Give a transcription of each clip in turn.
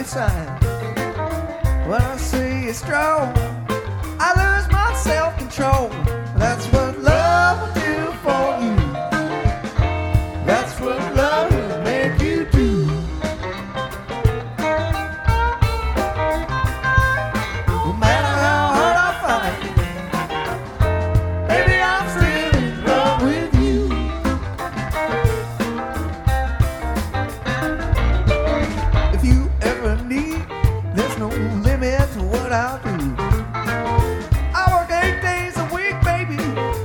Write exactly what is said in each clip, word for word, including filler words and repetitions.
your side. When I see you strong, I lose my self-control. That's what love will do for you. That's what love will make you do. No matter how hard I fight, baby, I'm still in love with you. If you ever need, there's no limit to what I'll do. I work eight days a week, baby,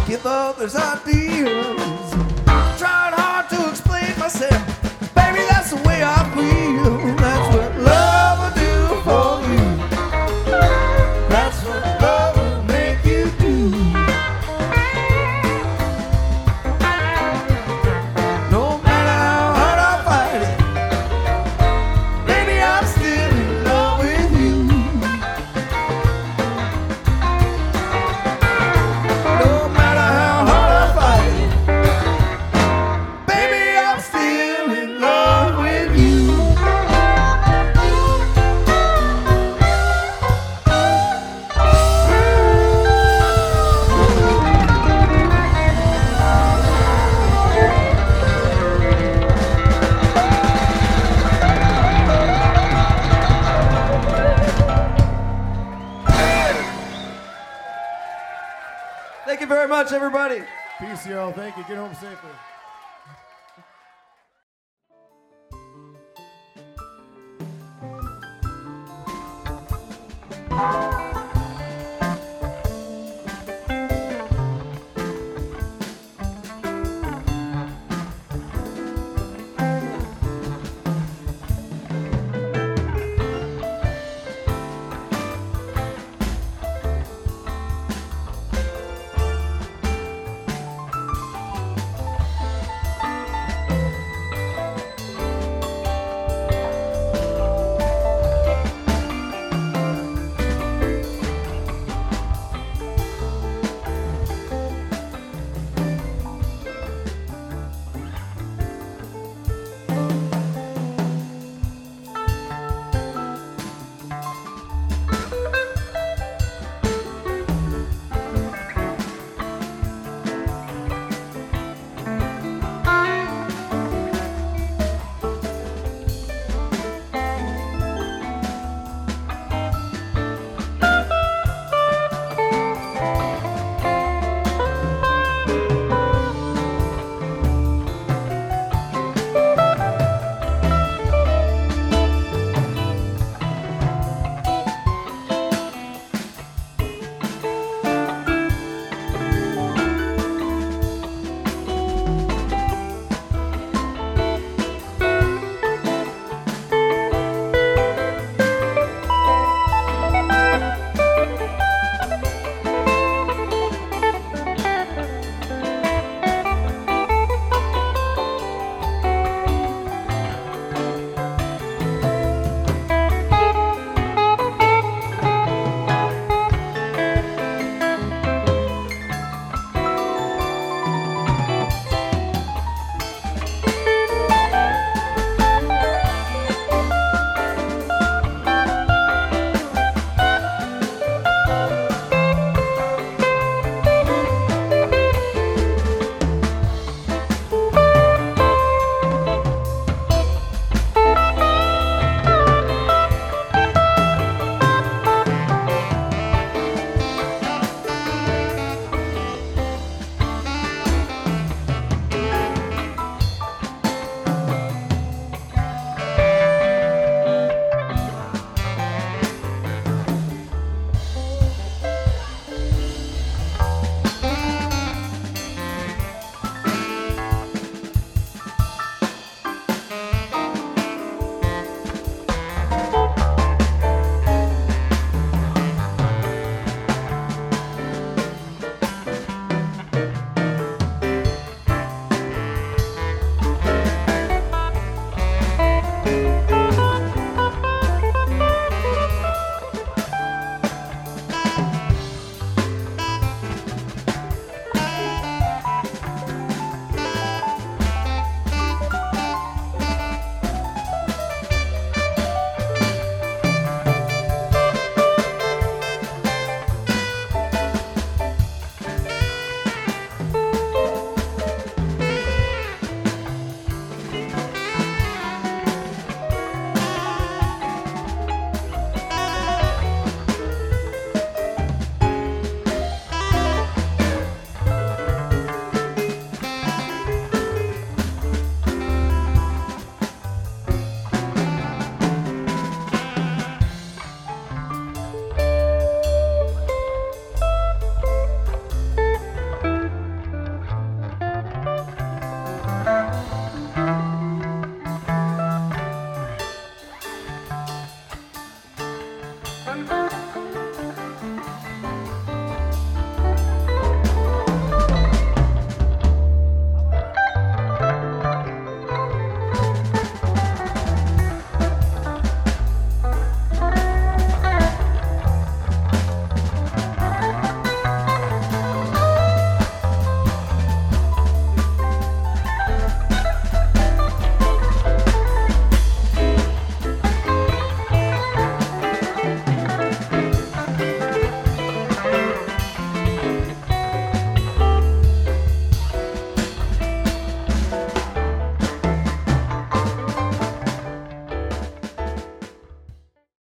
give others ideas. Trying hard to explain myself. Baby, that's the way I feel. That's what love will do for you. That's what love will make you do. No matter how hard I fight it, baby, I'm still in love with you. No matter how hard I fight it, baby, I'm still in love with you. Thank you very much, everybody. Peace, y'all. Thank you. Get home safely.